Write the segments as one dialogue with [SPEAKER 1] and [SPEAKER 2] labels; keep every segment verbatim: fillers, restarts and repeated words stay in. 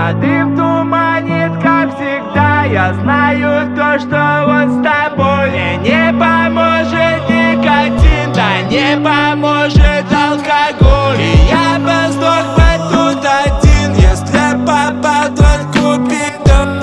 [SPEAKER 1] А дым туманит, как всегда. Я знаю то, что он с тобой. Мне не поможет никотин, да не поможет алкоголь. И я бы сдох бы тут один, если попал тот Купидон.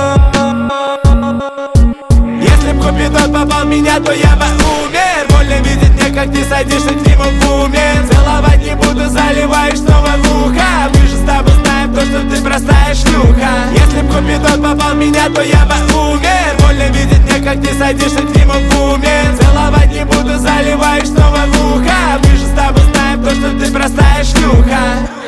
[SPEAKER 1] Если б Купидон попал в меня, то я бы умер. Больно видеть мне, как ты садишься к нему в уме. Целовать не буду, заливаешь снова в ухо. Мы же с тобой знаем то, что ты простая шлюха. Если б Купидон попал в меня, то я бы умер. Больно видеть мне, как ты садишься к нему в уме. Целовать не буду, заливаешь снова в ухо. Мы же с тобой знаем то, что ты простая шлюха.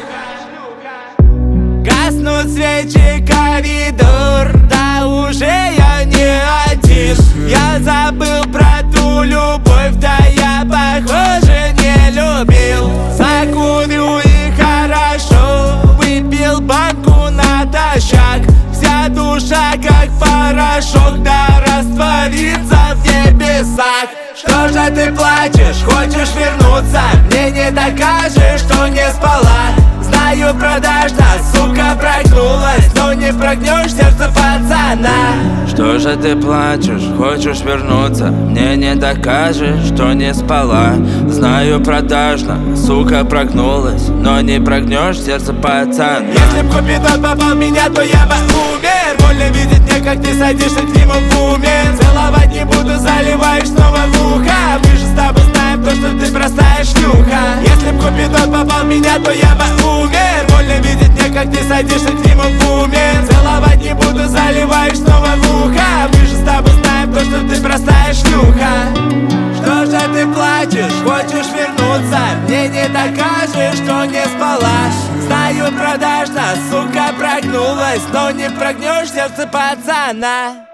[SPEAKER 1] Гаснут свечи, коридор, да уже я не один. Я забыл про ту любовь, да я, похоже, не любил. Закурю и хорошо, выпил банку натощак. Вся душа как порошок, да растворится в небесах. Что же ты плачешь, хочешь вернуться? Мне не докажешь, что не спала. Знаю, продажна, сука, прогнулась, но не прогнешь сердце пацана.
[SPEAKER 2] Что же ты плачешь, хочешь вернуться? Мне не докажешь, что не спала. Знаю, продажна, сука, прогнулась, но не прогнешь сердце пацана.
[SPEAKER 1] Если б Купидон попал в меня, то я бы умер. Больно видеть мне, как ты садишься к нему в уме. Целовать не буду, заливаешь снова в ухо. Мы же с тобой знаем то, что ты простая шлюха. Если б Купидон попал в меня, то я бы умер. Больно видеть мне, как ты садишься к нему в уме. Целовать не буду, заливаешь снова в ухо. Мы же с тобой знаем то, что ты простая шлюха. Что же ты плачешь, хочешь вернуться? Мне не докажешь, что не спала. Знаю, продажна, сука, прогнулась, но не прогнешь сердце пацана.